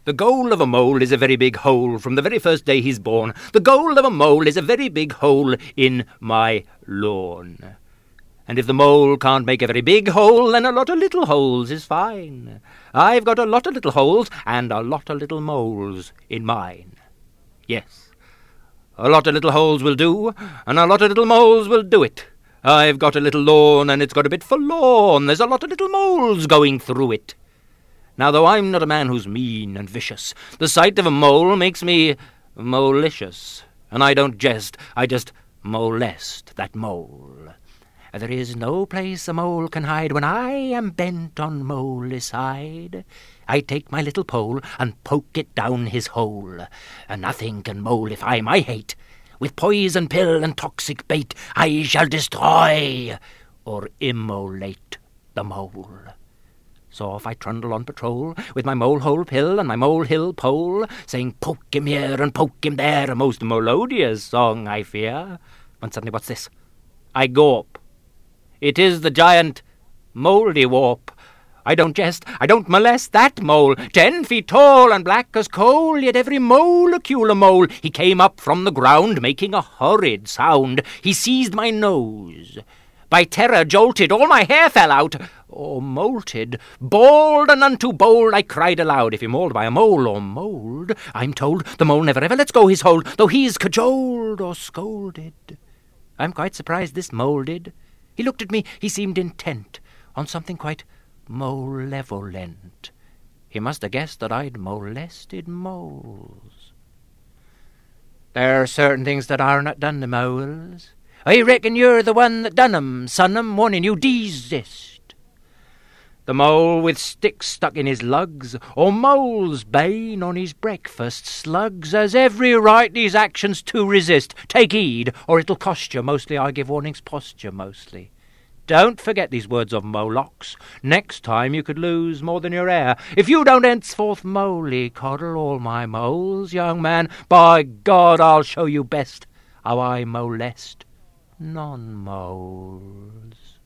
The goal of a mole is a very big hole from the very first day he's born. The goal of a mole is a very big hole in my lawn. And if the mole can't make a very big hole, then a lot of little holes is fine. I've got a lot of little holes and a lot of little moles in mine. Yes, a lot of little holes will do, and a lot of little moles will do it. I've got a little lawn, and it's got a bit forlorn. There's a lot of little moles going through it. Now, though I'm not a man who's mean and vicious, the sight of a mole makes me molicious. And I don't jest, I just molest that mole. There is no place a mole can hide when I am bent on molecide. I take my little pole and poke it down his hole, and nothing can molify my hate. With poison pill and toxic bait I shall destroy or immolate the mole. So off I trundle on patrol with my mole-hole pill and my mole-hill pole, saying poke him here and poke him there, a most melodious song, I fear. When suddenly, what's this? I go up. It is the giant Mouldiwarp. I don't jest, I don't molest that mole, 10 feet tall and black as coal, yet every molecule a mole. He came up from the ground, making a horrid sound. He seized my nose. By terror jolted, all my hair fell out, or molted. Bald and none too bold, I cried aloud. If you're mauled by a mole or mould, I'm told the mole never ever lets go his hold, though he's cajoled or scolded. I'm quite surprised this mole did. He looked at me, he seemed intent on something quite malevolent. He must have guessed that I'd molested moles. There are certain things that are not done to moles. I reckon you're the one that done 'em, son, I'm warning you, desist. The mole with sticks stuck in his lugs, or mole's bane on his breakfast slugs, has every right these actions to resist. Take heed, or it'll cost you. Mostly I give warnings posture, mostly. Don't forget these words of Moloch's. Next time you could lose more than your hair. If you don't henceforth mollycoddle all my moles, young man, by God I'll show you best how I molest non-moles.